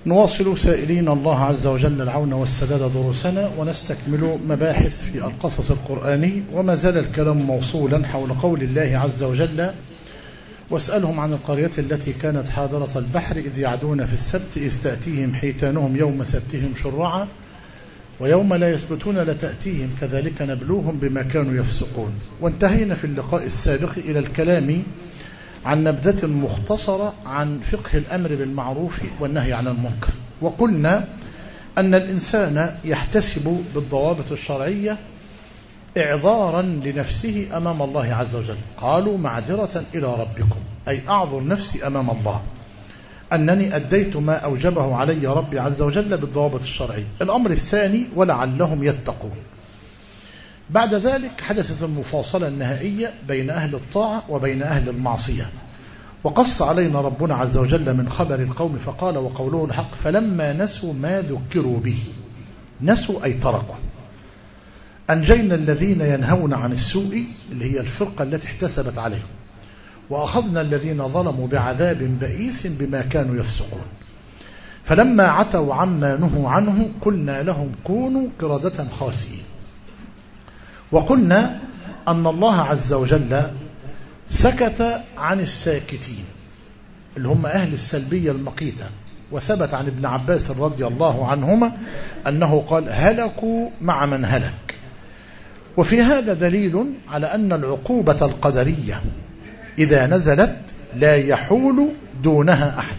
نواصل سائلين الله عز وجل العون والسداد دروسنا، ونستكمل مباحث في القصص القرآني، وما زال الكلام موصولا حول قول الله عز وجل: واسألهم عن القرية التي كانت حاضرة البحر إذ يعدون في السبت إذ تأتيهم حيتانهم يوم سبتهم شرعا ويوم لا يسبتون لتأتيهم كذلك نبلوهم بما كانوا يفسقون. وانتهينا في اللقاء السابق إلى الكلام عن نبذة مختصرة عن فقه الأمر بالمعروف والنهي عن المنكر، وقلنا أن الإنسان يحتسب بالضوابط الشرعية إعذارا لنفسه أمام الله عز وجل. قالوا: معذرة إلى ربكم، أي أعذر نفسي أمام الله أنني أديت ما أوجبه علي ربي عز وجل بالضوابط الشرعية. الأمر الثاني: ولعلهم يتقون. بعد ذلك حدثت المفاصلة النهائية بين أهل الطاعة وبين أهل المعصية، وقص علينا ربنا عز وجل من خبر القوم فقال: وقوله الحق فلما نسوا ما ذكروا به. نسوا أي تركوا. أنجينا الذين ينهون عن السوء، اللي هي الفرقة التي احتسبت عليهم، وأخذنا الذين ظلموا بعذاب بئيس بما كانوا يفسقون. فلما عتوا عما نهوا عنه قلنا لهم كونوا قردة خاسئين. وقلنا أن الله عز وجل سكت عن الساكتين اللي هم أهل السلبية المقيتة، وثبت عن ابن عباس رضي الله عنهما أنه قال: هلكوا مع من هلك. وفي هذا دليل على أن العقوبة القدرية إذا نزلت لا يحول دونها أحد،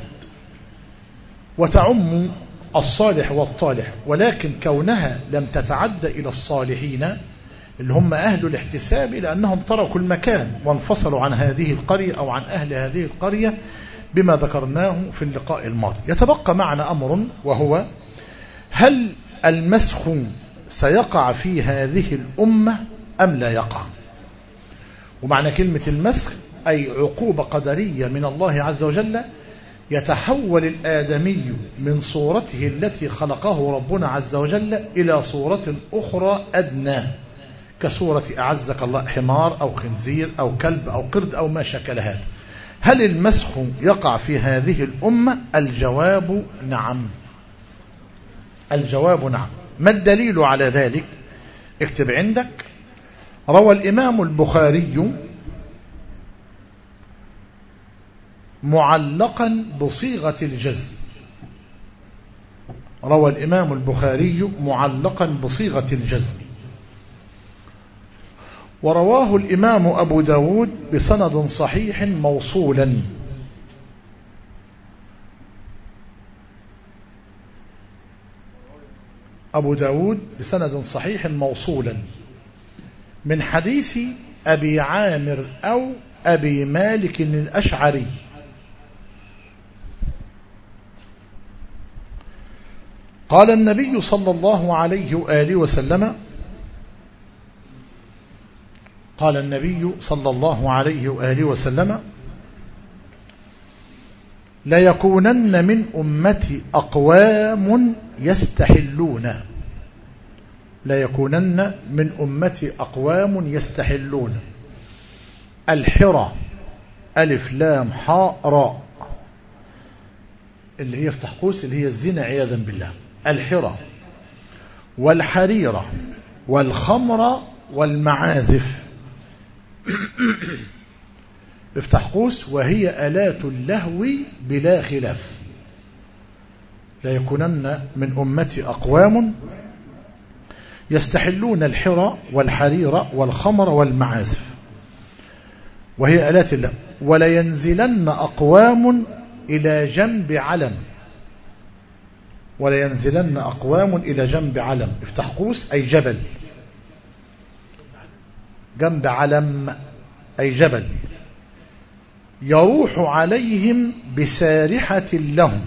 وتعم الصالح والطالح، ولكن كونها لم تتعد إلى الصالحين اللي هم أهل الاحتساب لأنهم تركوا المكان وانفصلوا عن هذه القرية أو عن أهل هذه القرية بما ذكرناه في اللقاء الماضي. يتبقى معنا أمر، وهو: هل المسخ سيقع في هذه الأمة أم لا يقع؟ ومعنى كلمة المسخ أي عقوبة قدرية من الله عز وجل، يتحول الآدمي من صورته التي خلقه ربنا عز وجل إلى صورة أخرى أدنى، كصورة أعزك الله حمار أو خنزير أو كلب أو قرد أو ما شكل هذا. هل المسخ يقع في هذه الأمة؟ الجواب نعم. الجواب نعم. ما الدليل على ذلك؟ اكتب عندك: روى الإمام البخاري معلقا بصيغة الجزم. روى الإمام البخاري معلقا بصيغة الجزم. ورواه الإمام أبو داود بسند صحيح موصولا. أبو داود بسند صحيح موصولا من حديث أبي عامر أو أبي مالك الأشعري قال النبي صلى الله عليه وآله وسلم: قال النبي صلى الله عليه وآله وسلم: ليكونن من أمتي أقوام يستحلون. ليكونن من أمتي أقوام يستحلون. الحرى ألف لام حاء راء، اللي هي يفتح قوس اللي هي الزنا عياذا بالله. الحرى والحريرة والخمر والمعازف افتح قوس وهي آلات اللهو بلا خلاف. لا يكونن من أمتي أقوام يستحلون الحرى والحريرة والخمر والمعازف وهي آلات اللهو، ولا ينزلن أقوام إلى جنب علم. ولا ينزلن أقوام إلى جنب علم افتح قوس أي جبل، جنب علم أي جبل، يروح عليهم بسارحة لهم.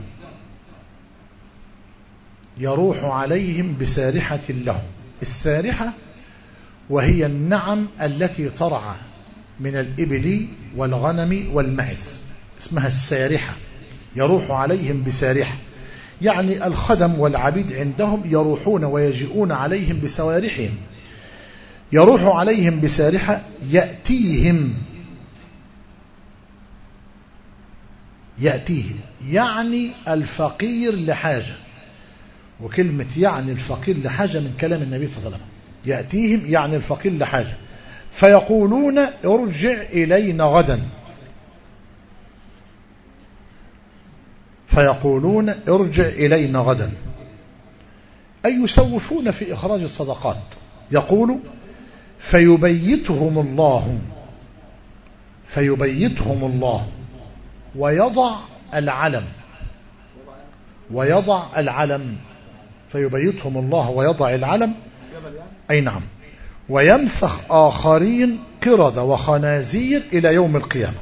يروح عليهم بسارحة لهم. السارحة وهي النعم التي ترعى من الإبل والغنم والمعز، اسمها السارحة. يروح عليهم بسارحة يعني الخدم والعبيد عندهم يروحون ويجيئون عليهم بسوارحهم. يروح عليهم بسارحة يأتيهم يعني الفقير لحاجة، وكلمة يعني الفقير لحاجة من كلام النبي صلى الله عليه وسلم. يأتيهم يعني الفقير لحاجة، فيقولون ارجع إلينا غدا، فيقولون ارجع إلينا غدا، أي يسوفون في إخراج الصدقات. يقول فيبيتهم الله ويضع العلم، فيبيتهم الله ويضع العلم، أي نعم، ويمسخ آخرين قردة وخنازير إلى يوم القيامة.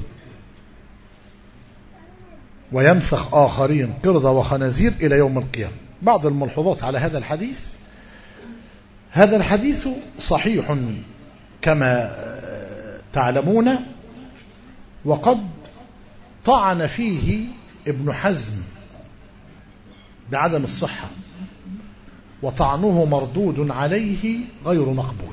ويمسخ آخرين قردة وخنازير إلى يوم القيامة. بعض الملحوظات على هذا الحديث. هذا الحديث صحيح كما تعلمون، وقد طعن فيه ابن حزم بعدم الصحة، وطعنه مردود عليه غير مقبول،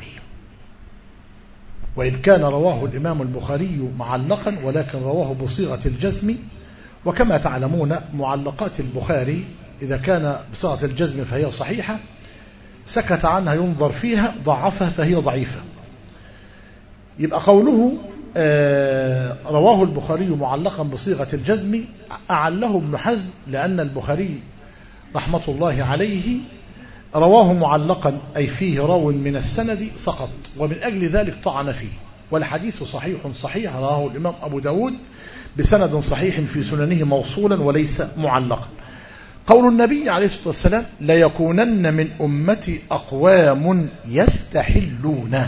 وإن كان رواه الإمام البخاري معلقا ولكن رواه بصيغة الجزم. وكما تعلمون معلقات البخاري إذا كان بصيغة الجزم فهي صحيحة، سكت عنها ينظر فيها، ضعفها فهي ضعيفة. يبقى قوله رواه البخاري معلقا بصيغة الجزم أعله ابن حزم، لأن البخاري رحمة الله عليه رواه معلقا أي فيه راو من السند سقط، ومن أجل ذلك طعن فيه. والحديث صحيح رواه الإمام أبو داود بسند صحيح في سننه موصولا وليس معلقا. قول النبي عليه الصلاة والسلام ليكونن من أمتي أقوام يستحلون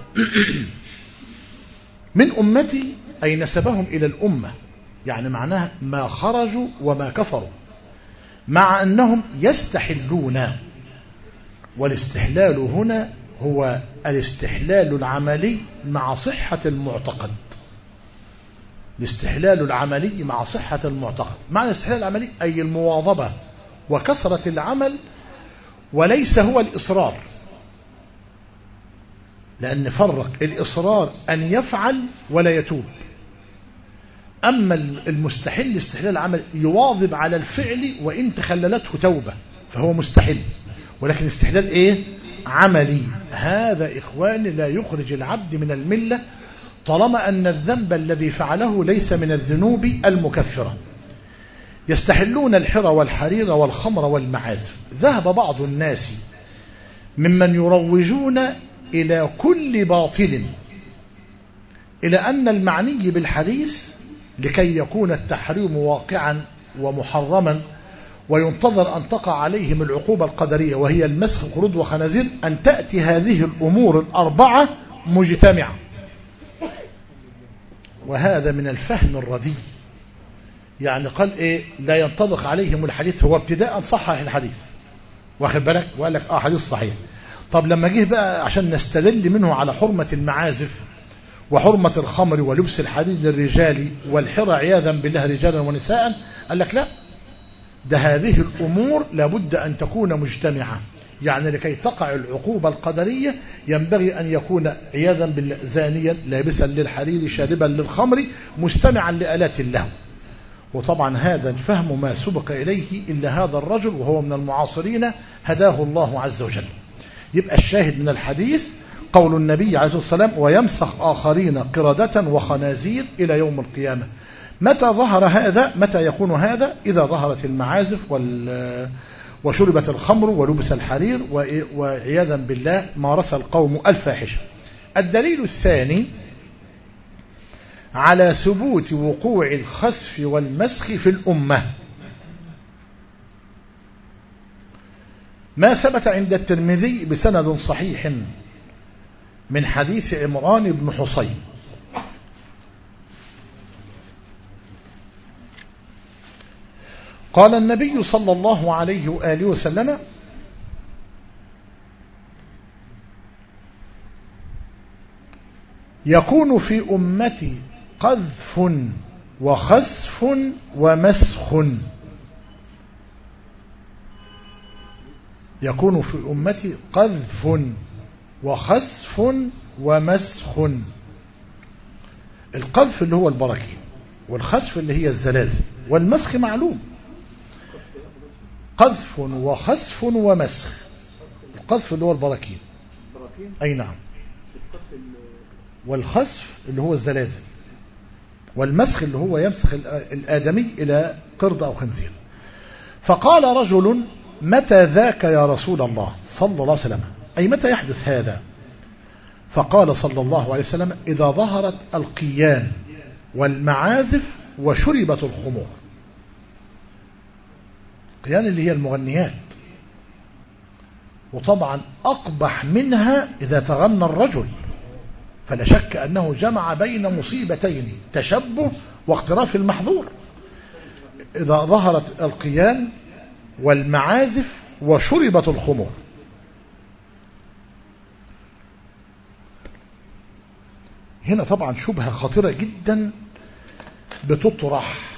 من أمتي أي نسبهم إلى الأمة، يعني معناها ما خرجوا وما كفروا، مع أنهم يستحلون. والاستحلال هنا هو الاستحلال العملي مع صحة المعتقد. الاستحلال العملي مع صحة المعتقد. معنى الاستحلال العملي أي المواظبة وكثرة العمل، وليس هو الإصرار، لأن فرق الإصرار أن يفعل ولا يتوب. أما المستحل استحلال العمل يواظب على الفعل وإن تخللته توبة فهو مستحل، ولكن استحلال إيه؟ عملي. هذا إخواني لا يخرج العبد من الملة طالما أن الذنب الذي فعله ليس من الذنوب المكفرة. يستحلون الحر والحرير والخمر والمعازف. ذهب بعض الناس ممن يروجون إلى كل باطل إلى أن المعني بالحديث لكي يكون التحريم واقعا ومحرما وينتظر أن تقع عليهم العقوبة القدرية وهي المسخ قرود وخنازير، أن تأتي هذه الأمور الأربعة مجتمعة. وهذا من الفهم الرديء. يعني قال إيه؟ لا ينطبق عليهم الحديث. هو ابتداء صحح الحديث، واخد بالك، وقال لك حديث صحيح. طب لما جه بقى عشان نستدل منه على حرمة المعازف وحرمة الخمر ولبس الحرير للرجال والحرى عياذا بالله رجالا ونساء، قال لك لا، ده هذه الأمور لابد أن تكون مجتمعة. يعني لكي تقع العقوبة القدرية ينبغي أن يكون عياذا بالله زانيا لابسا للحرير شاربا للخمر مستمعا لآلات الله. وطبعا هذا الفهم ما سبق إليه إلا هذا الرجل وهو من المعاصرين هداه الله عز وجل. يبقى الشاهد من الحديث قول النبي عليه الصلاة والسلام ويمسخ آخرين قردة وخنازير إلى يوم القيامة. متى ظهر هذا؟ متى يكون هذا؟ إذا ظهرت المعازف وشربت الخمر ولبس الحرير وعياذا بالله مارس القوم الفاحشة. الدليل الثاني على ثبوت وقوع الخسف والمسخ في الأمة ما ثبت عند الترمذي بسند صحيح من حديث عمران بن حصين قال النبي صلى الله عليه وآله وسلم يكون في أمتي قذف وخسف ومسخ. يكون في أمتي قذف وخسف ومسخ. القذف اللي هو البراكين، والخسف اللي هي الزلازل، والمسخ معلوم، قذف وخسف ومسخ. القذف اللي هو البراكين، أي نعم، والخسف اللي هو الزلازل، والمسخ اللي هو يمسخ الآدمي إلى قرد أو خنزير. فقال رجل: متى ذاك يا رسول الله صلى الله عليه وسلم؟ أي متى يحدث هذا؟ فقال صلى الله عليه وسلم: إذا ظهرت القيان والمعازف وشربت الخمور. القيان اللي هي المغنيات، وطبعا أقبح منها إذا تغنى الرجل، فلا شك أنه جمع بين مصيبتين: تشبه واقتراف المحظور. إذا ظهرت القيان والمعازف وشربت الخمور. هنا طبعا شبهة خطيرة جدا بتطرح،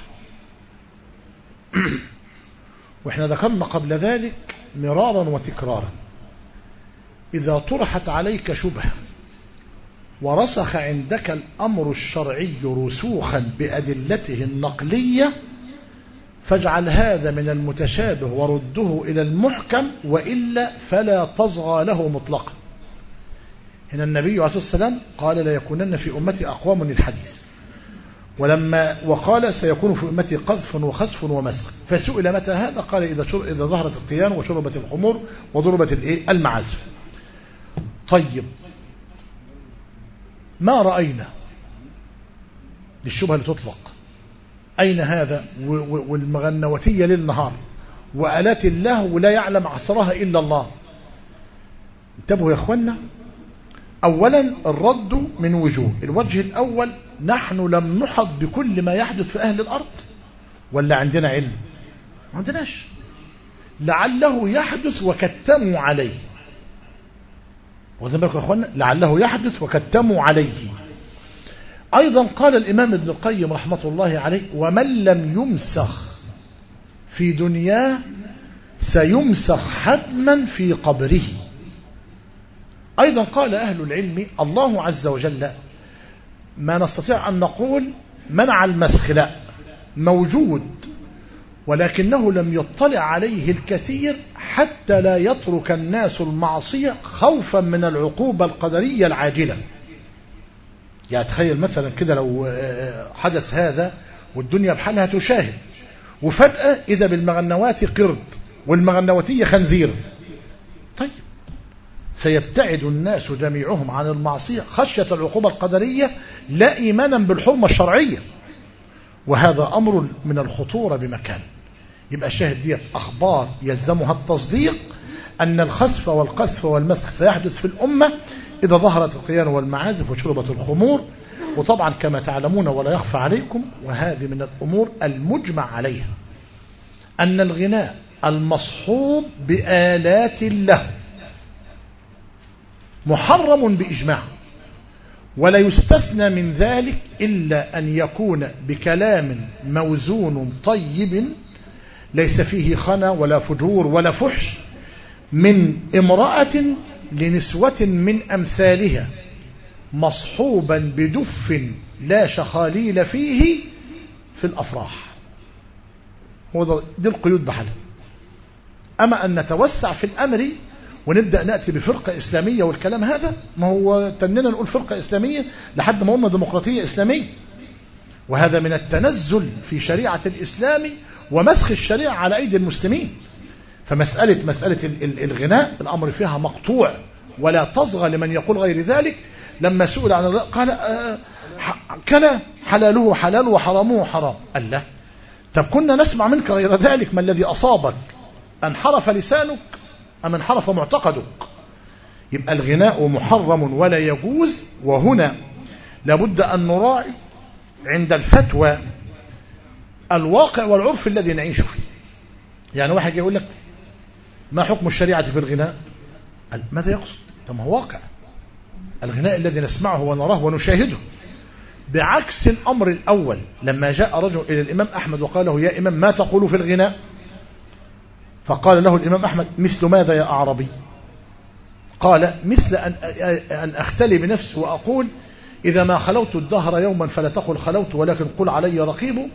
واحنا ذكرنا قبل ذلك مرارا وتكرارا: إذا طرحت عليك شبهة ورسخ عندك الأمر الشرعي رسوخا بأدلته النقلية، فاجعل هذا من المتشابه ورده إلى المحكم، وإلا فلا تصغى له مطلقا. هنا النبي عليه الصلاة والسلام قال: لا يكونن في أمتي أقوام للحديث، وقال: سيكون في أمتي قذف وخسف ومسخ. فسئل: متى هذا؟ قال: إذا ظهرت القيان وشربت الخمور وضربت المعازف. طيب، ما رأينا للشبهة اللي تطلق؟ أين هذا؟ والمغنوتية ليل نهار، وآلات الله لا يعلم عصرها إلا الله. انتبهوا يا أخوانا. أولا الرد من وجوه. الوجه الأول: نحن لم نحط بكل ما يحدث في أهل الأرض، ولا عندنا علم؟ ما عندناش. لعله يحدث وكتموا عليه. واخدين بالكم يا أخوانا؟ لعله يحدث وكتموا عليه. أيضا قال الإمام ابن القيم رحمة الله عليه: ومن لم يمسخ في دنياه سيمسخ حتما في قبره. أيضا قال أهل العلم: الله عز وجل ما نستطيع أن نقول منع المسخ، لا، موجود، ولكنه لم يطلع عليه الكثير حتى لا يترك الناس المعصية خوفا من العقوبة القدرية العاجلة. يعني تخيل مثلا كده لو حدث هذا والدنيا بحالها تشاهد، وفجأة إذا بالمغنوات قرد والمغنوتية خنزير، طيب سيبتعد الناس جميعهم عن المعصية خشية العقوبة القدرية لا إيمانا بالحرمة الشرعية، وهذا أمر من الخطورة بمكان. يبقى الشاهد ديت أخبار يلزمها التصديق أن الخسف والقذف والمسخ سيحدث في الأمة إذا ظهرت القيان والمعازف وشربت الخمور. وطبعا كما تعلمون ولا يخفى عليكم، وهذه من الأمور المجمع عليها، أن الغناء المصحوب بآلات له محرم بإجماع، ولا يستثنى من ذلك إلا أن يكون بكلام موزون طيب ليس فيه خنا ولا فجور ولا فحش، من امرأة لنسوة من أمثالها، مصحوبا بدف لا شخاليل فيه في الأفراح. دي القيود بحالها. أما أن نتوسع في الأمر ونبدأ نأتي بفرقة إسلامية والكلام هذا، ما هو تننا نقول فرقة إسلامية لحد ما قلنا ديمقراطية إسلامية، وهذا من التنزل في شريعة الإسلام ومسخ الشريعة على أيدي المسلمين. فمسألة الغناء الأمر فيها مقطوع، ولا تصغى لمن يقول غير ذلك. لما سئل عن الغناء قال: كان حلاله حلال وحرامه حرام. قال: لا، طب كنا نسمع منك غير ذلك، ما الذي أصابك؟ انحرف لسانك أم انحرف معتقدك؟ يبقى الغناء محرم ولا يجوز. وهنا لابد أن نراعي عند الفتوى الواقع والعرف الذي نعيش فيه. يعني واحد يقول لك: ما حكم الشريعة في الغناء؟ ماذا يقصد؟ طب هو واقع الغناء الذي نسمعه ونراه ونشاهده، بعكس الأمر الأول. لما جاء رجل إلى الإمام أحمد وقال له: يا إمام ما تقول في الغناء؟ فقال له الإمام أحمد: مثل ماذا يا أعربي؟ قال: مثل أن أختلي بنفسي وأقول: إذا ما خلوت الدهر يوما فلا تقل خلوت ولكن قل علي رقيب،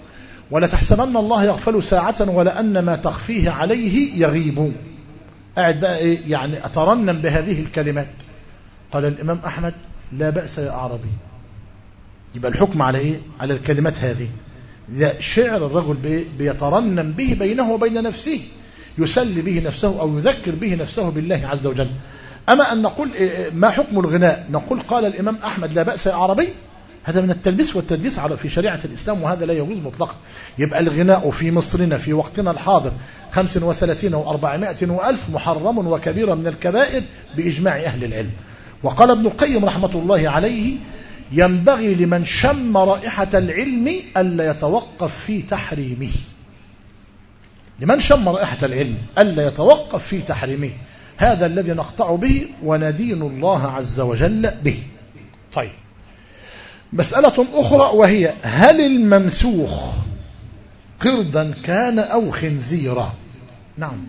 ولا تحسبن الله يغفل ساعة ولا أن ما تخفيه عليه يغيب. قاعد بقى إيه يعني أترنم بهذه الكلمات. قال الإمام أحمد لا بأس يا أعربي. يبقى الحكم على إيه؟ على الكلمات هذه. ده شعر الرجل بيترنم به بينه وبين نفسه، يسلي به نفسه أو يذكر به نفسه بالله عز وجل. أما أن نقول ما حكم الغناء، نقول قال الإمام أحمد لا بأس يا أعربي، هذا من التلبيس والتدليس في شريعة الإسلام، وهذا لا يجوز مطلقا. يبقى الغناء في مصرنا في وقتنا الحاضر 35 و400 وألف محرم وكبيرة من الكبائر بإجماع أهل العلم. وقال ابن القيم رحمة الله عليه ينبغي لمن شم رائحة العلم ألا يتوقف في تحريمه. لمن شم رائحة العلم ألا يتوقف في تحريمه، هذا الذي نقطع به وندين الله عز وجل به. طيب، مسألة أخرى وهي هل الممسوخ قردا كان أو خنزيرا؟ نعم.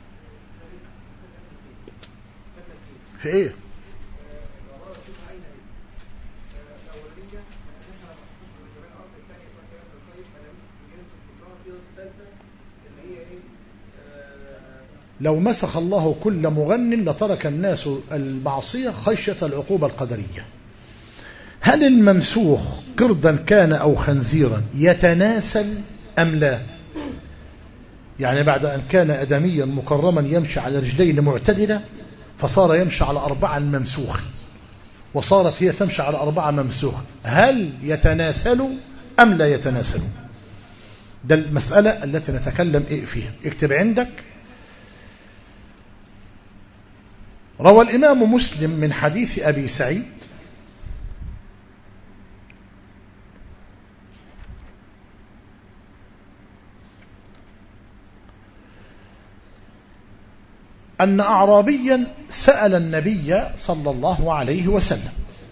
في إيه؟ لو مسخ الله كل مغن لترك الناس المعصية خشية العقوبة القدرية. هل الممسوخ قردا كان أو خنزيرا يتناسل أم لا؟ يعني بعد أن كان أدميا مكرما يمشي على رجلين معتدلة فصار يمشي على 4 ممسوخ، وصارت هي تمشي على 4 ممسوخ، هل يتناسل أم لا يتناسل؟ ده المسألة التي نتكلم فيها. اكتب عندك. روى الإمام مسلم من حديث أبي سعيد أن أعرابيا سأل النبي صلى الله عليه وسلم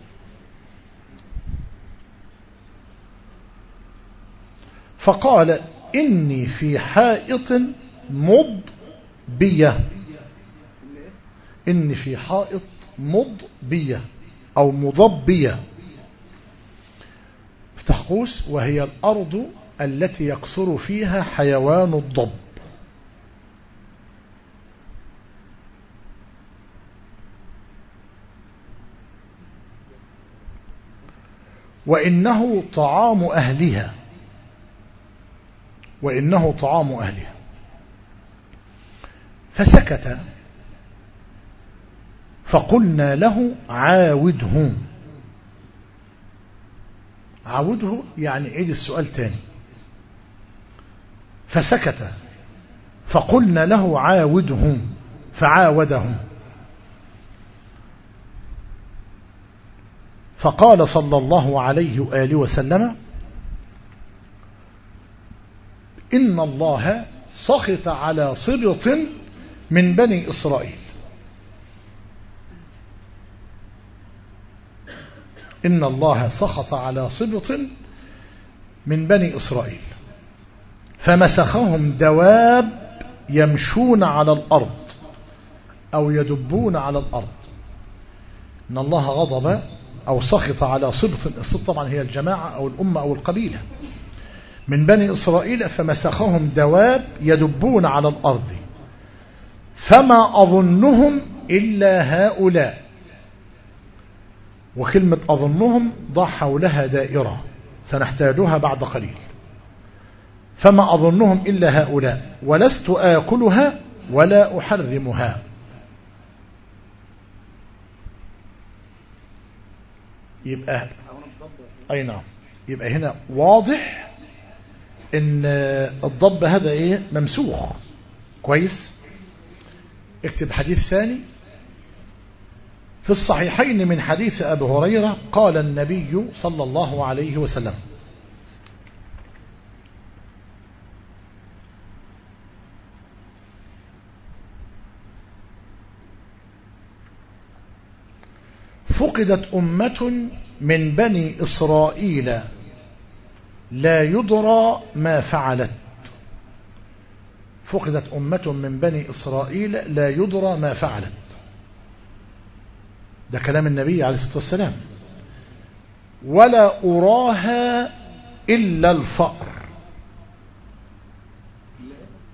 فقال إني في حائط مضبية، إني في حائط مضبية أو مضبية، افتح قوس، وهي الأرض التي يكثر فيها حيوان الضب. وإنه طعام أهلها، وإنه طعام أهلها. فسكت فقلنا له عاوده. عاوده يعني عيد السؤال تاني. فسكت فقلنا له عاوده فعاوده. فقال صلى الله عليه وآله وسلم إن الله سخط على سبط من بني إسرائيل. إن الله سخط على سبط من بني إسرائيل فمسخهم دواب يمشون على الأرض أو يدبون على الأرض. إن الله غضب أو سخط على سبط، السبط طبعا هي الجماعة أو الأمة أو القبيلة، من بني إسرائيل فمسخهم دواب يدبون على الأرض فما أظنهم إلا هؤلاء. وكلمة أظنهم ضع حولها دائرة سنحتاجها بعد قليل. فما أظنهم إلا هؤلاء ولست آكلها ولا أحرمها. يبقى أي نعم، يبقى هنا واضح إن الضب هذا إيه ممسوخ. كويس. اكتب حديث ثاني في الصحيحين من حديث أبي هريرة قال النبي صلى الله عليه وسلم فقدت أمة من بني إسرائيل لا يدرى ما فعلت. فقدت أمة من بني إسرائيل لا يدرى ما فعلت. ده كلام النبي عليه الصلاة والسلام. ولا أراها إلا الفأر.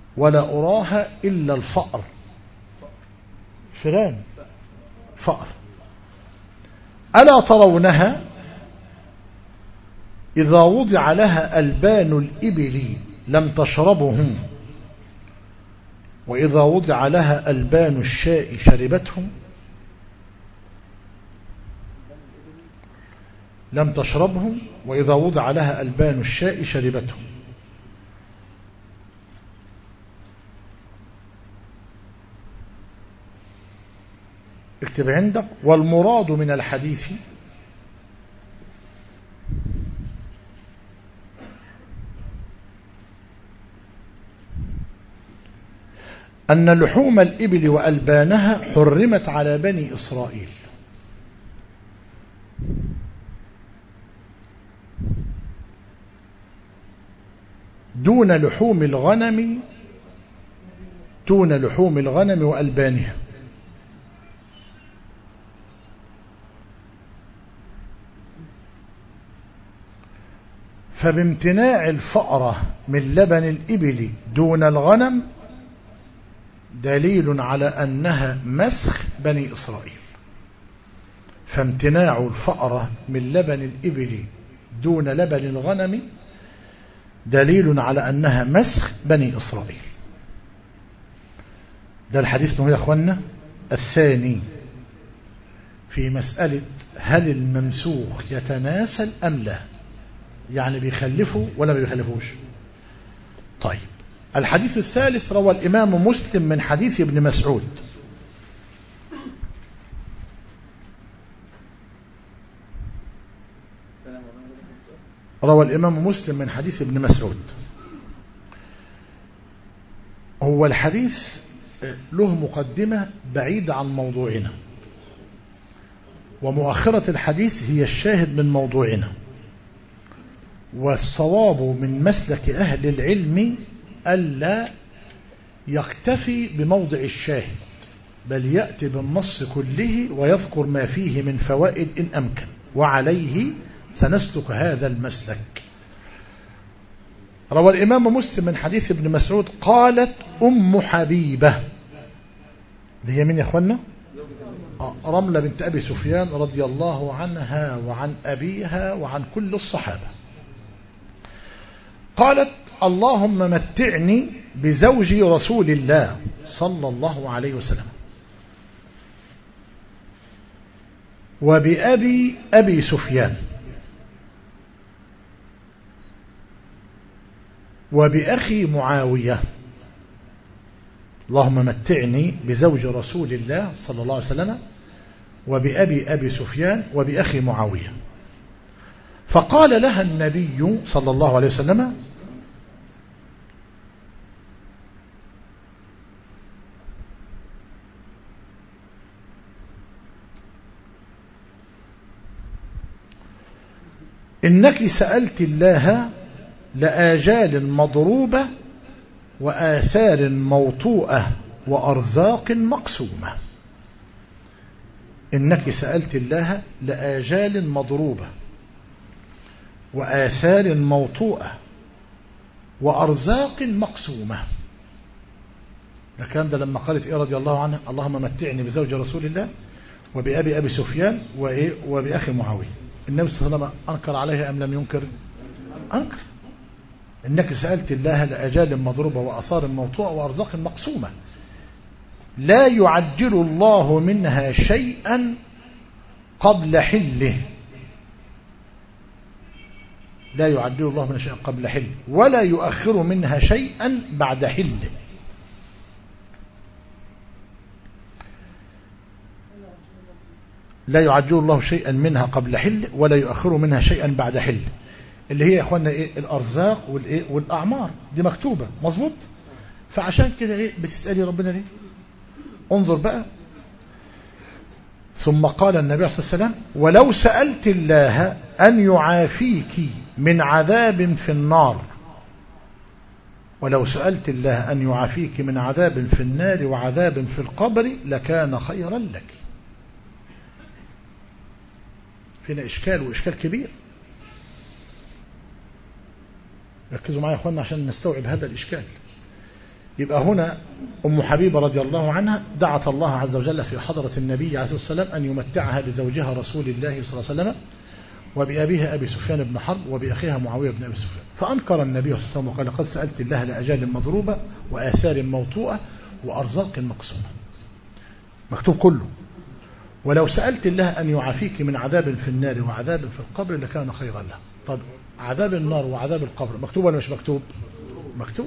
ولا أراها إلا الفأر. فئران، فأر. ألا ترونها إذا وضع لها ألبان الإبل لم تشربهم، وإذا وضع لها ألبان الشاء شربتهم. لم تشربهم وإذا وضع لها ألبان الشاء شربتهم. اكتب عندك: والمراد من الحديث أن لحوم الإبل وألبانها حرمت على بني إسرائيل، دون لحوم الغنم وألبانها. فبامتناع الفأرة من لبن الإبل دون الغنم دليل على أنها مسخ بني إسرائيل. فامتناع الفأرة من لبن الإبل دون لبن الغنم دليل على أنها مسخ بني إسرائيل. ده الحديث يا أخوانا الثاني في مسألة هل الممسوخ يتناسل أم لا، يعني بيخلفه ولا ما بيخلفوش. طيب، الحديث الثالث روى الإمام مسلم من حديث ابن مسعود. روى الإمام مسلم من حديث ابن مسعود. هو الحديث له مقدمة بعيدة عن موضوعنا، ومؤخرة الحديث هي الشاهد من موضوعنا. والصواب من مسلك أهل العلم ألا يكتفي بموضع الشاهد، بل يأتي بالنص كله ويذكر ما فيه من فوائد إن أمكن، وعليه سنسلك هذا المسلك. روى الإمام مسلم من حديث ابن مسعود قالت أم حبيبة، اللي هي من يا أخوانا رملة بنت أبي سفيان رضي الله عنها وعن أبيها وعن كل الصحابة، قالت اللهم متعني بزوج رسول الله صلى الله عليه وسلم وبأبي أبي سفيان وبأخي معاوية. اللهم متعني بزوج رسول الله صلى الله عليه وسلم وبأبي أبي سفيان وبأخي معاوية. فقال لها النبي صلى الله عليه وسلم إنك سألت الله لآجال مضروبة وآثار موطوءة وأرزاق مقسومة. إنك سألت الله لآجال مضروبة وآثار موطوءة وأرزاق مقسومة. ده كان ده لما قالت إيه رضي الله عنها اللهم متعني بزوج رسول الله وبأبي أبي سفيان وبأخي معاوية. النبي صلى الله عليه وسلم أنكر عليها أم لم ينكر؟ أنكر. إنك سألت الله لأجال مضروبة وأثار موطوءة وأرزاق مقسومة لا يعجل الله منها شيئا قبل حله، لا يعجل الله منها شيئا قبل حله ولا يؤخر منها شيئا بعد حله. لا يعجل الله شيئا منها قبل حله ولا يؤخر منها شيئا بعد حله، اللي هي يا اخوانا ايه؟ الارزاق والايه والاعمار، دي مكتوبه مظبوط. فعشان كده ايه بتسالي ربنا ليه؟ انظر بقى. ثم قال النبي صلى الله عليه وسلم ولو سألت الله أن يعافيك من عذاب في النار، ولو سألت الله أن يعافيك من عذاب في النار وعذاب في القبر لكان خيرا لك. فينا إشكال وإشكال كبير، ركزوا معي يا أخوانا عشان نستوعب هذا الإشكال. يبقى هنا أم حبيبة رضي الله عنها دعت الله عز وجل في حضرة النبي عليه الصلاة والسلام أن يمتعها بزوجها رسول الله صلى الله عليه وسلم وبأبيها أبي سفيان بن حرب وبأخيها معاوية بن أبي سفيان. فأنكر النبي صلى الله عليه وسلم وقال قد سألت الله لأجال مضروبة وآثار موطوءة وأرزاق مقسومة، مكتوب كله. ولو سألت الله أن يعافيك من عذاب في النار وعذاب في القبر لكان خيرا له. طب عذاب النار وعذاب القبر مكتوب ولا مش مكتوب؟ مكتوب.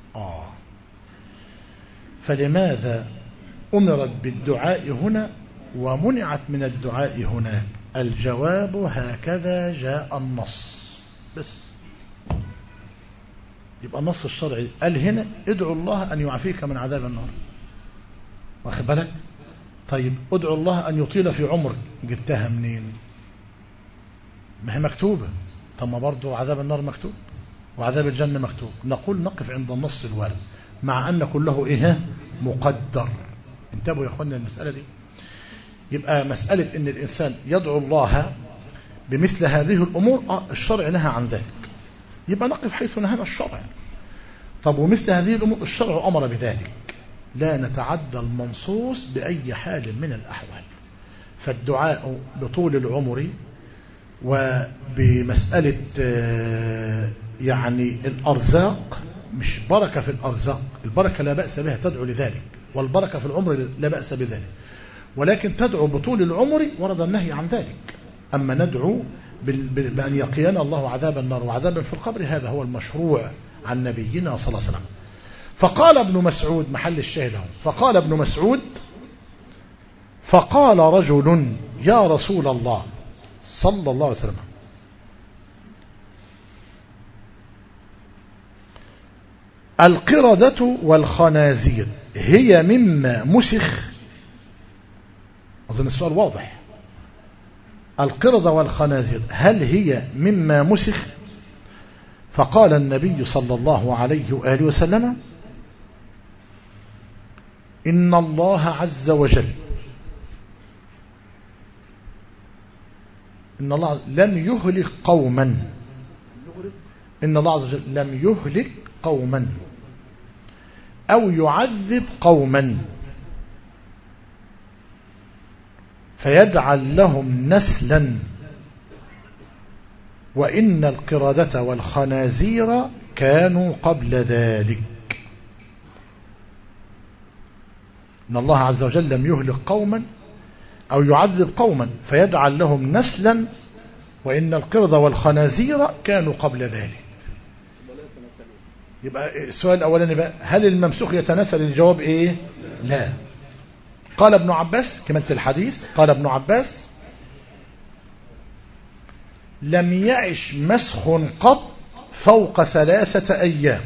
فلماذا أمرت بالدعاء هنا ومنعت من الدعاء هناك؟ الجواب هكذا جاء النص بس. يبقى النص الشرعي قال هنا ادعو الله أن يعافيك من عذاب النار، واخد بالك؟ طيب ادعو الله أن يطيل في عمرك، جبتها منين؟ ما هي مكتوبة. طب ما برضه عذاب النار مكتوب وعذاب الجنة مكتوب. نقول نقف عند النص الوارد مع أن كله إيه؟ مقدر. انتبهوا يا أخوانا المسألة دي. يبقى مسألة أن الإنسان يدعو الله بمثل هذه الأمور الشرع نهى عن ذلك، يبقى نقف حيث نهانا الشرع. طب ومثل هذه الأمور الشرع أمر بذلك، لا نتعدى المنصوص بأي حال من الأحوال. فالدعاء بطول العمر وبمسألة يعني الأرزاق، مش بركة في الأرزاق، البركة لا بأس بها تدعو لذلك، والبركة في العمر لا بأس بذلك، ولكن تدعو بطول العمر ورد النهي عن ذلك. أما ندعو بأن يقينا الله عذاب النار وعذابا في القبر، هذا هو المشروع عن نبينا صلى الله عليه وسلم. فقال ابن مسعود، محل الشاهد اهو، فقال ابن مسعود فقال رجل يا رسول الله صلى الله عليه وسلم القردة والخنازير هي مما مسخ؟ أظن السؤال واضح. القردة والخنازير هل هي مما مسخ؟ فقال النبي صلى الله عليه وآله وسلم إن الله عز وجل إن الله لم يهلك قوما، إن الله عز وجل لم يهلك قوما أو يعذب قوما فيجعل لهم نسلا، وإن القردة والخنازير كانوا قبل ذلك. إن الله عز وجل لم يهلك قوما أو يعذب قوما فيجعل لهم نسلا، وإن القردة والخنازير كانوا قبل ذلك. يبقى السؤال الأولاني بقى، هل الممسوخ يتناسل؟ الجواب إيه؟ لا. قال ابن عباس كما انت الحديث، قال ابن عباس لم يعش مسخ قط فوق 3 أيام.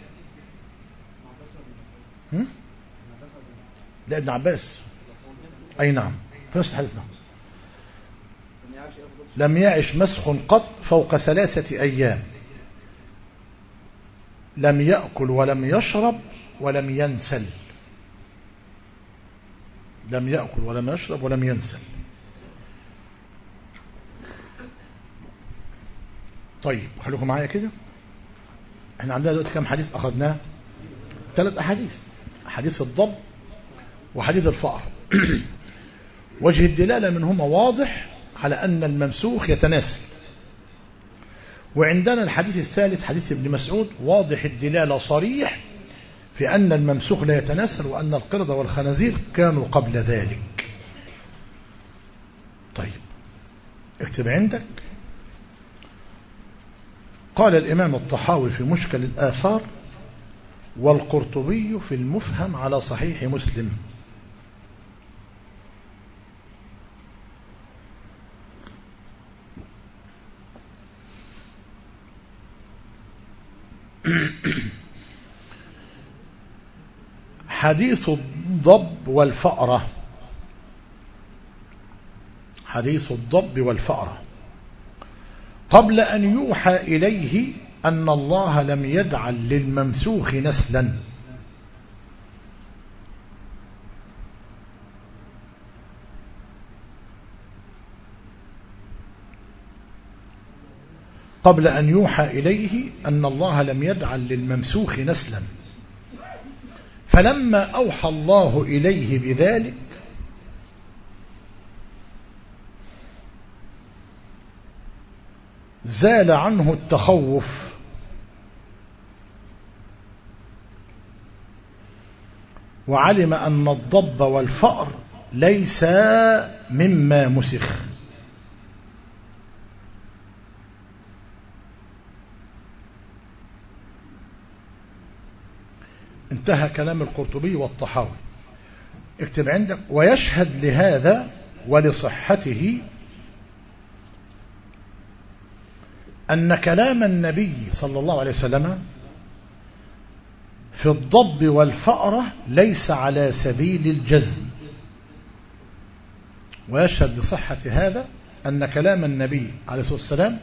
لا ابن عباس، أي نعم في نفس الحديث. نعم لم يعش مسخ قط فوق 3 أيام، لم يأكل ولم يشرب ولم ينسل. لم يأكل ولم يشرب ولم ينسل. طيب خليكم معايا كده. احنا عندنا دلوقتي كم حديث أخذناه؟ 3 أحاديث، حديث الضب وحديث الفأر. وجه الدلالة منهما واضح على أن الممسوخ يتناسل. وعندنا الحديث الثالث حديث ابن مسعود واضح الدلالة صريح في أن الممسوخ لا يتناسل، وأن القردة والخنازير كانوا قبل ذلك. طيب اكتب عندك. قال الإمام الطحاوي في مشكل الآثار والقرطبي في المفهم على صحيح مسلم حديث الضب والفأرة، حديث الضب والفأرة قبل أن يوحى إليه أن الله لم يجعل للممسوخ نسلا، قبل أن يوحى إليه أن الله لم يجعل للممسوخ نسلا، فلما أوحى الله إليه بذلك زال عنه التخوف وعلم أن الضب والفأر ليس مما مسخ. انتهى كلام القرطبي والطحاوي. اكتب عندك: ويشهد لهذا ولصحته أن كلام النبي صلى الله عليه وسلم في الضب والفأرة ليس على سبيل الجزم. ويشهد لصحة هذا أن كلام النبي عليه الصلاة والسلام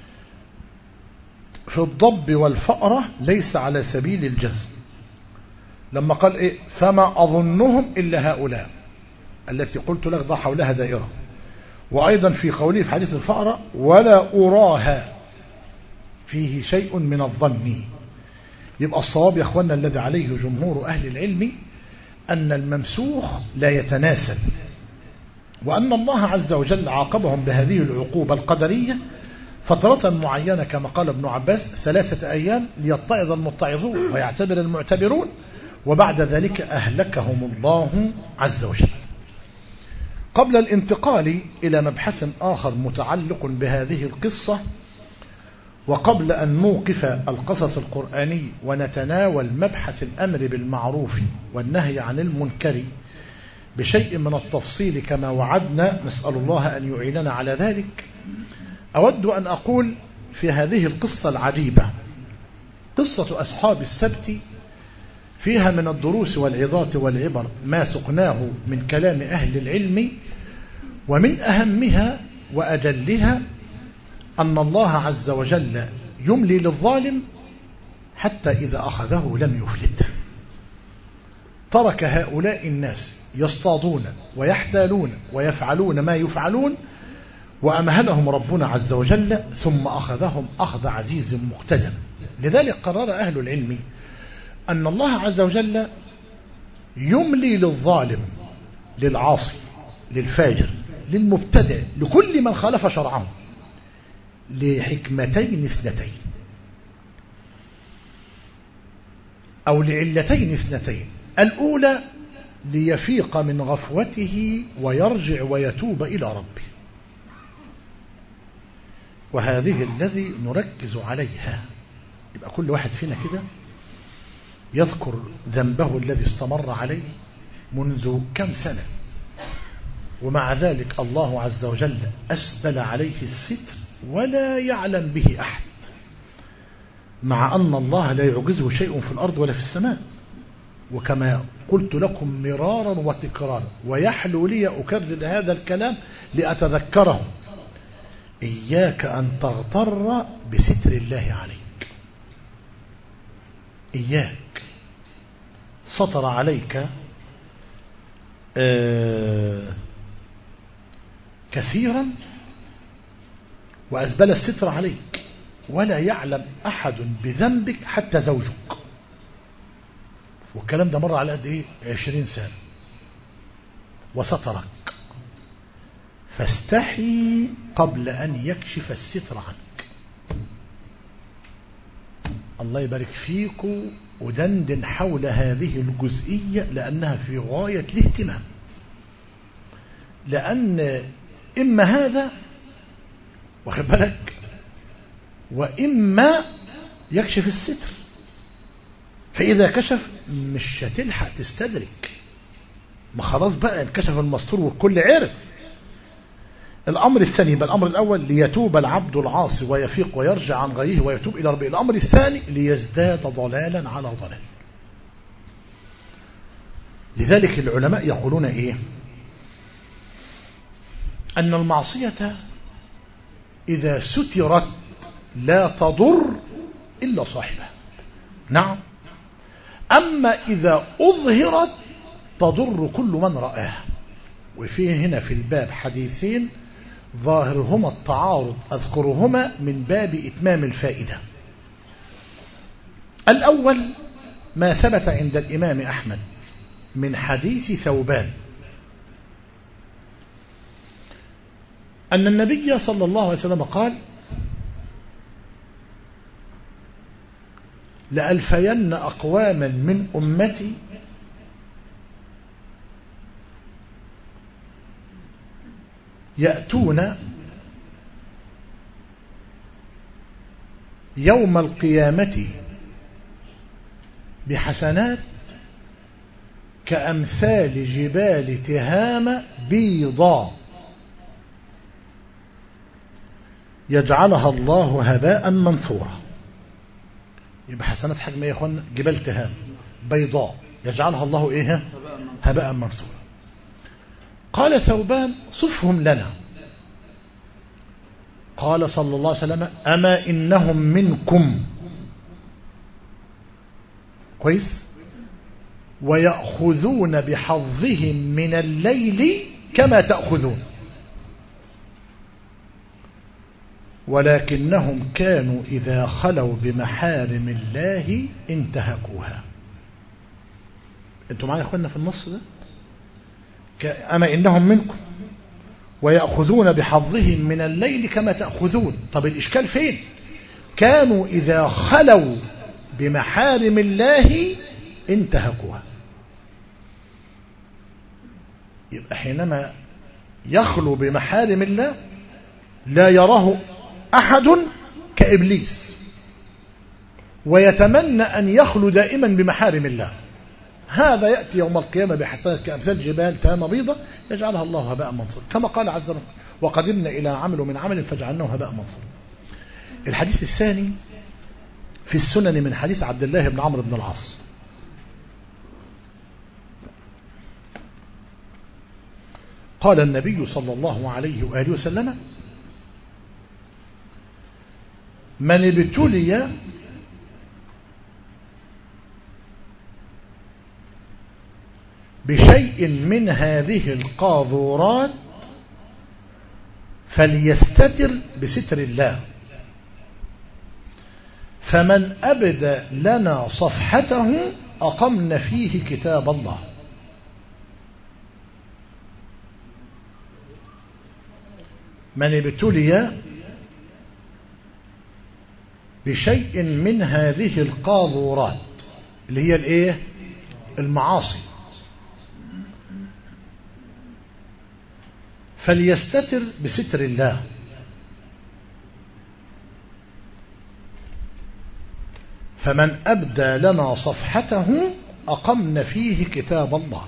في الضب والفأرة ليس على سبيل الجزم، لما قال إيه؟ فما أظنهم إلا هؤلاء التي قلت لك ضع حولها دائرة. وأيضا في قوله في حديث الفأرة: ولا أراها، فيه شيء من الظن. يبقى الصواب يا أخوانا الذي عليه جمهور أهل العلم أن الممسوخ لا يتناسل، وأن الله عز وجل عاقبهم بهذه العقوبة القدرية فترة معينة كما قال ابن عباس 3 أيام ليتعظ المتعظون ويعتبر المعتبرون، وبعد ذلك أهلكهم الله عز وجل. قبل الانتقال إلى مبحث آخر متعلق بهذه القصة، وقبل أن نوقف القصص القرآني ونتناول مبحث الأمر بالمعروف والنهي عن المنكر بشيء من التفصيل كما وعدنا، نسأل الله أن يعيننا على ذلك، أود أن أقول في هذه القصة العجيبة، قصة أصحاب السبت، فيها من الدروس والعظات والعبر ما سقناه من كلام أهل العلم، ومن أهمها وأجلها أن الله عز وجل يملي للظالم حتى إذا أخذه لم يفلت. ترك هؤلاء الناس يصطادون ويحتالون ويفعلون ما يفعلون، وأمهلهم ربنا عز وجل ثم أخذهم أخذ عزيز مقتدر. لذلك قرر أهل العلم أن الله عز وجل يملي للظالم، للعاصي، للفاجر، للمبتدع، لكل من خالف شرعه، لحكمتين اثنتين أو لعلتين اثنتين. الأولى ليفيق من غفوته ويرجع ويتوب إلى ربه، وهذه الذي نركز عليها. يبقى كل واحد فينا كده يذكر ذنبه الذي استمر عليه منذ كم سنة، ومع ذلك الله عز وجل أسبل عليه الستر ولا يعلم به أحد، مع أن الله لا يعجزه شيء في الأرض ولا في السماء. وكما قلت لكم مرارا وتكرارا، ويحلو لي أكرر هذا الكلام لأتذكره: إياك أن تغتر بستر الله عليك. إياك، سطر عليك كثيرا وأسبل الستر عليك، ولا يعلم أحد بذنبك حتى زوجك. والكلام ده مر على قد إيه؟ 20 سنة. وسترك، فاستحي قبل أن يكشف الستر عنك. الله يبارك فيكم، ودندن حول هذه الجزئية لأنها في غاية الاهتمام، لأن إما هذا واخد بالك، وإما يكشف الستر، فإذا كشف مش هتلحق تستدرك، ما خلاص بقى انكشف المستور والكل عرف. الأمر الثاني، بل الأمر الأول ليتوب العبد العاصي ويفيق ويرجع عن غيه ويتوب إلى ربه. الأمر الثاني ليزداد ضلالا على ضلال. لذلك العلماء يقولون إيه؟ أن المعصية إذا سترت لا تضر إلا صاحبها، نعم، أما إذا أظهرت تضر كل من رآها. وفيه هنا في الباب حديثين ظاهرهما التعارض، أذكرهما من باب إتمام الفائدة. الأول ما ثبت عند الإمام أحمد من حديث ثوبان أن النبي صلى الله عليه وسلم قال: لألفين أقواما من أمتي يأتون يوم القيامة بحسنات كأمثال جبال تهام بيضاء يجعلها الله هباء منثورا. يبقى حسنات حجم ايه يا اخوانا؟ جبال تهام بيضاء يجعلها الله ايه؟ هباء منثورا. قال ثوبان: صفهم لنا. قال صلى الله عليه وسلم: أما إنهم منكم كويس ويأخذون بحظهم من الليل كما تأخذون، ولكنهم كانوا إذا خلوا بمحارم الله انتهكوها. انتوا معايا يا اخوانا في النص ده؟ أما إنهم منكم ويأخذون بحظهم من الليل كما تأخذون. طب الإشكال فين؟ كانوا إذا خلوا بمحارم الله انتهكوها. يبقى حينما يخلو بمحارم الله لا يراه أحد كإبليس، ويتمنى أن يخلو دائما بمحارم الله. هذا يأتي يوم القيامة بحسنات كأمثال جبال تهام بيضة يجعلها الله هباء منثورا، كما قال عز وجل: وقدمنا إلى عمل من عمل فجعلناه هباء منثورا. الحديث الثاني في السنن من حديث عبد الله بن عمرو بن العاص قال النبي صلى الله عليه وآله وسلم: من ابتلي بشيء من هذه القاذورات فليستتر بستر الله، فمن أبدى لنا صفحته أقمنا فيه كتاب الله. من ابتلي بشيء من هذه القاذورات اللي هي الايه؟ المعاصي، فليستتر بستر الله، فمن أبدى لنا صفحته أقمنا فيه كتاب الله.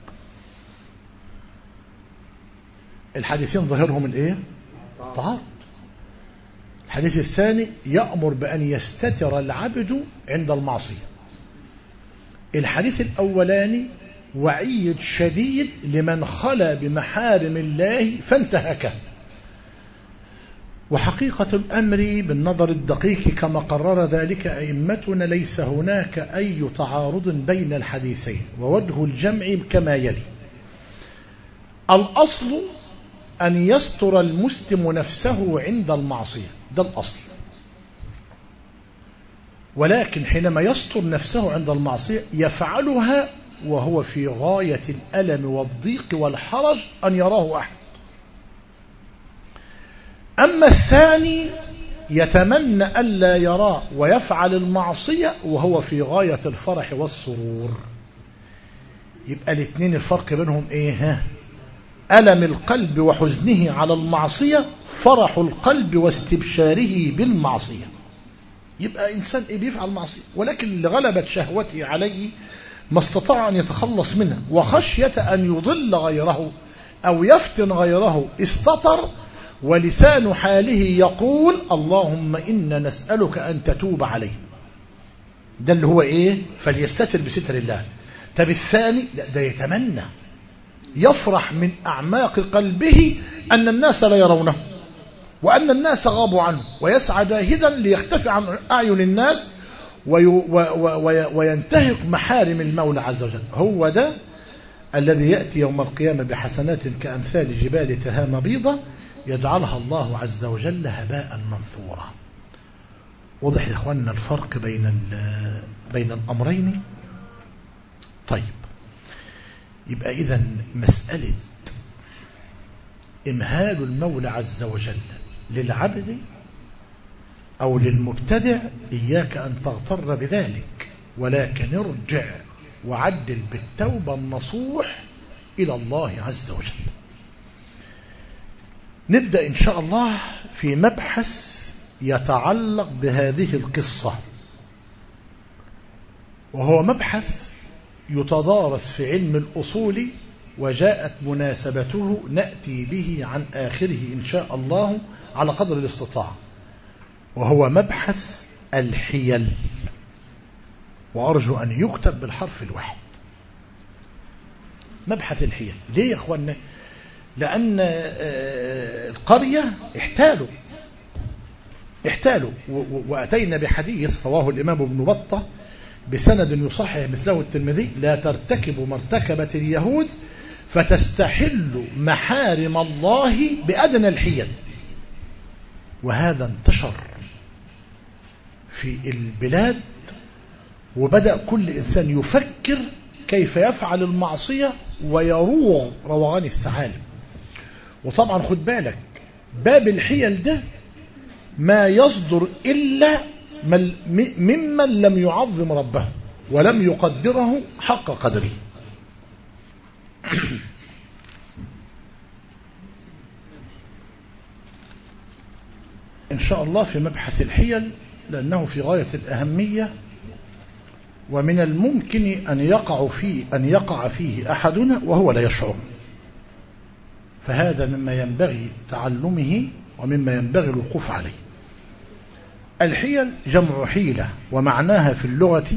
الحديثين ظاهرهم الايه؟ التعارض. الحديث الثاني يأمر بأن يستتر العبد عند المعصية. الحديث الأولاني وعيد شديد لمن خلا بمحارم الله فانتهكه. وحقيقة الأمر بالنظر الدقيق كما قرر ذلك أئمتنا ليس هناك أي تعارض بين الحديثين، ووجه الجمع كما يلي: الأصل أن يستر المسلم نفسه عند المعصية، ده الأصل. ولكن حينما يستر نفسه عند المعصية يفعلها وهو في غاية الألم والضيق والحرج أن يراه أحد. أما الثاني يتمنى ألا يراه ويفعل المعصية وهو في غاية الفرح والسرور. يبقى الاثنين الفرق بينهم ايه؟ ألم القلب وحزنه على المعصية، فرح القلب واستبشاره بالمعصية. يبقى إنسان بيفعل معصية ولكن لغلبة شهوته عليه ما استطاع أن يتخلص منها، وخشية أن يضل غيره أو يفتن غيره استتر، ولسان حاله يقول: اللهم إنا نسألك أن تتوب عليه. ده اللي هو إيه؟ فليستتر بستر الله. طب الثاني لا، ده يتمنى يفرح من أعماق قلبه أن الناس لا يرونه وأن الناس غابوا عنه، ويسعى جاهدا ليختفي عن أعين الناس وينتهك محارم المولى عز وجل. هو ده الذي يأتي يوم القيامة بحسنات كأمثال جبال تهام بيضة يجعلها الله عز وجل هباء منثورا. وضح يا اخواننا الفرق بين الأمرين. طيب، يبقى إذن مسألة إمهال المولى عز وجل للعبد أو للمبتدع إياك أن تغتر بذلك، ولكن ارجع وعدل بالتوبة النصوح إلى الله عز وجل. نبدأ إن شاء الله في مبحث يتعلق بهذه القصة، وهو مبحث يتدارس في علم الأصول، وجاءت مناسبته نأتي به عن آخره إن شاء الله على قدر الاستطاعة، وهو مبحث الحيل، وأرجو أن يكتب بالحرف الواحد. مبحث الحيل ليه يا أخوانا؟ لأن القرية احتالوا وأتينا بحديث رواه الإمام ابن بطة بسند يصحح مثله الترمذي: لا ترتكبوا مرتكبة اليهود فتستحلوا محارم الله بأدنى الحيل. وهذا انتشر في البلاد، وبدأ كل إنسان يفكر كيف يفعل المعصية ويروغ روغان الثعالب. وطبعا خد بالك، باب الحيل ده ما يصدر إلا ممن لم يعظم ربه ولم يقدره حق قدره. إن شاء الله في مبحث الحيل، لأنه في غاية الأهمية، ومن الممكن أن يقع فيه أحدنا وهو لا يشعر، فهذا مما ينبغي تعلمه ومما ينبغي الوقوف عليه. الحيل جمع حيلة، ومعناها في اللغة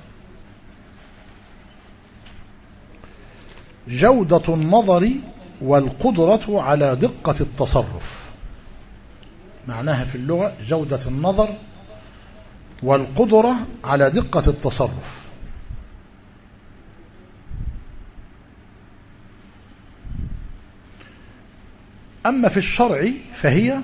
جودة النظر والقدرة على دقة التصرف. معناها في اللغة جودة النظر والقدرة على دقة التصرف. أما في الشرع فهي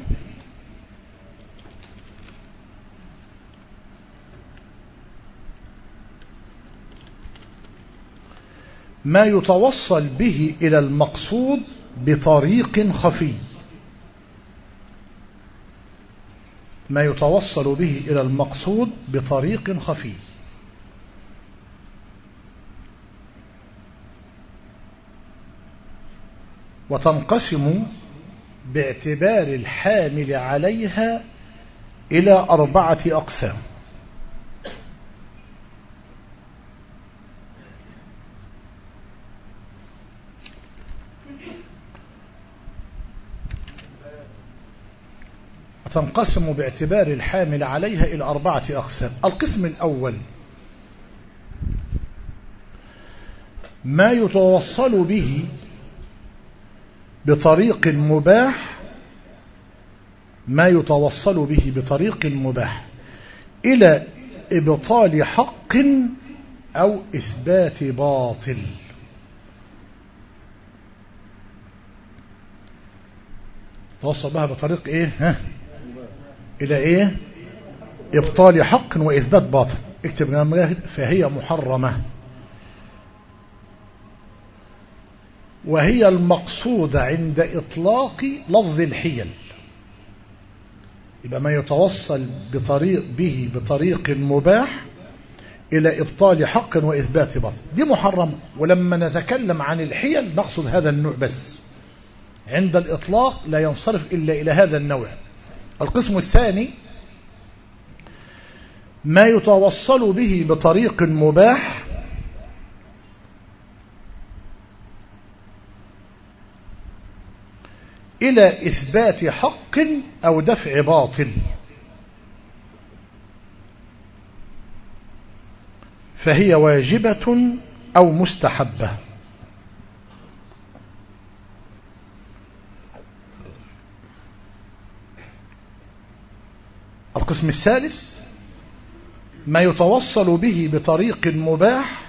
ما يتوصل به إلى المقصود بطريق خفي. ما يتوصل به إلى المقصود بطريق خفي. وتنقسم باعتبار الحامل عليها إلى 4 أقسام. تنقسم باعتبار الحامل عليها إلى 4 أقسام. القسم الأول ما يتوصل به بطريق مباح، ما يتوصل به بطريق مباح إلى إبطال حق أو إثبات باطل. توصل بها بطريق إيه؟ إلى إيه؟ إبطال حق وإثبات باطل. اكتب جنب فهي محرمة، وهي المقصودة عند إطلاق لفظ الحيل. يبقى ما يتوصل به بطريق مباح إلى إبطال حق وإثبات باطل، دي محرمة. ولما نتكلم عن الحيل نقصد هذا النوع بس، عند الإطلاق لا ينصرف إلا إلى هذا النوع. القسم الثاني ما يتوصل به بطريق مباح إلى إثبات حق أو دفع باطل، فهي واجبة أو مستحبة. القسم الثالث ما يتوصل به بطريق مباح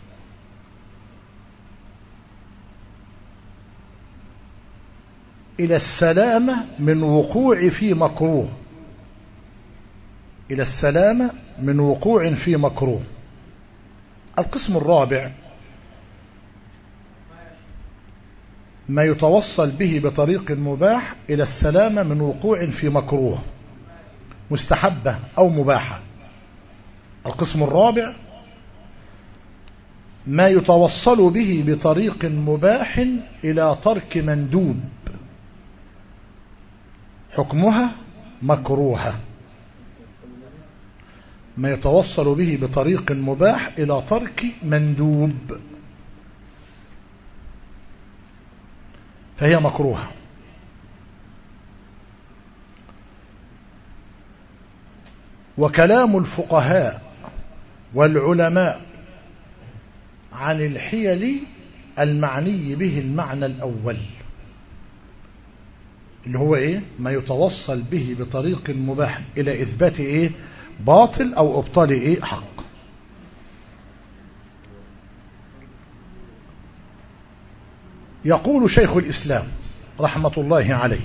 إلى السلامة من وقوع في مكروه، إلى السلامة من وقوع في مكروه. القسم الرابع ما يتوصل به بطريق مباح إلى السلامة من وقوع في مكروه مستحبة أو مباحة. القسم الرابع ما يتوصل به بطريق مباح إلى ترك مندوب حكمها مكروهة. ما يتوصل به بطريق مباح إلى ترك مندوب فهي مكروهة. وكلام الفقهاء والعلماء عن الحيل المعني به المعنى الأول اللي هو إيه؟ ما يتوصل به بطريق مباح إلى إثبات إيه؟ باطل أو إبطال إيه؟ حق. يقول شيخ الإسلام رحمة الله عليه: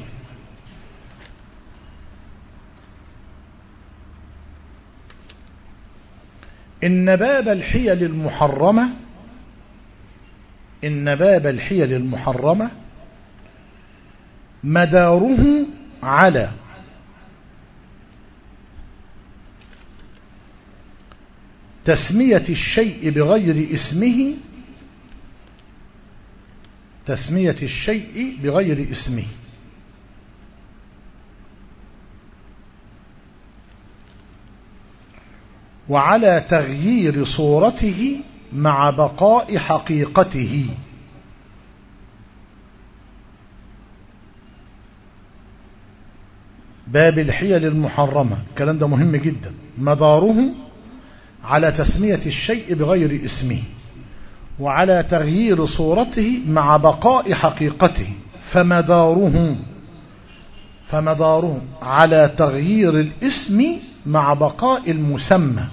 إن باب الحيل المحرمة مداره على تسمية الشيء بغير اسمه وعلى تغيير صورته مع بقاء حقيقته. باب الحيل المحرمة الكلام ده مهم جدا. مداره على تسمية الشيء بغير اسمه وعلى تغيير صورته مع بقاء حقيقته. فمداره على تغيير الاسم مع بقاء المسمى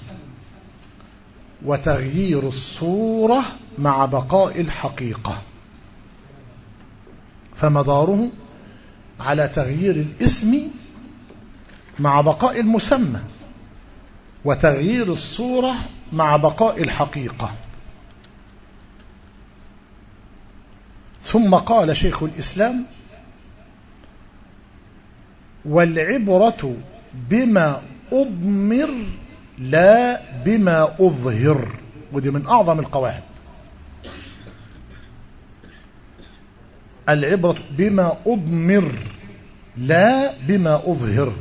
وتغيير الصورة مع بقاء الحقيقة. فمداره على تغيير الاسم مع بقاء المسمى وتغيير الصورة مع بقاء الحقيقة. ثم قال شيخ الإسلام: والعبرة بما أضمر لا بما أظهر. ودي من أعظم القواعد. العبرة بما أضمر لا بما أظهر.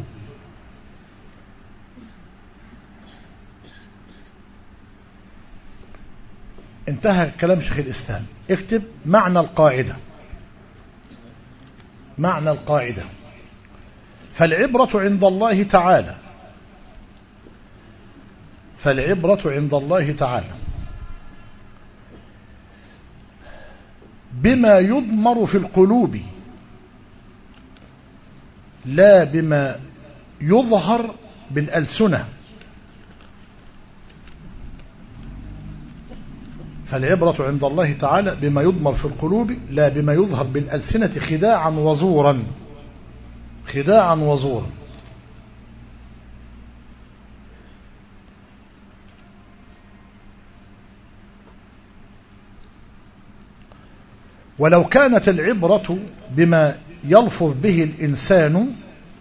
انتهى كلام شيخ الإسلام. اكتب معنى القاعدة. معنى القاعدة: فالعبرة عند الله تعالى بما يضمر في القلوب لا بما يظهر بالألسنة. فالعبرة عند الله تعالى بما يضمر في القلوب لا بما يظهر بالألسنة خداعا وزورا. ولو كانت العبرة بما يلفظ به الإنسان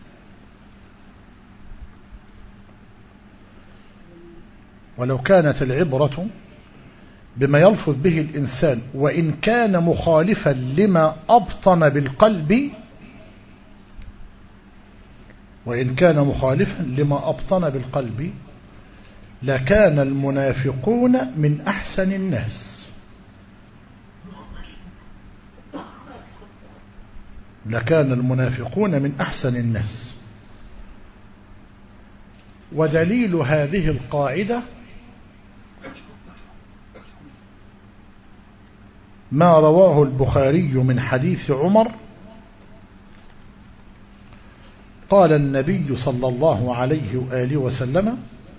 وإن كان مخالفا لما أبطن بالقلب لكان المنافقون من أحسن الناس. ودليل هذه القاعدة ما رواه البخاري من حديث عمر قال النبي صلى الله عليه وآله وسلم: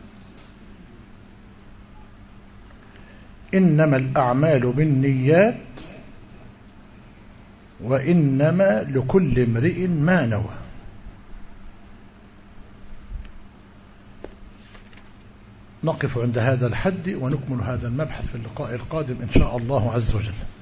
إنما الأعمال بالنيات وإنما لكل امرئ ما نوى. نقف عند هذا الحد ونكمل هذا المبحث في اللقاء القادم إن شاء الله عز وجل.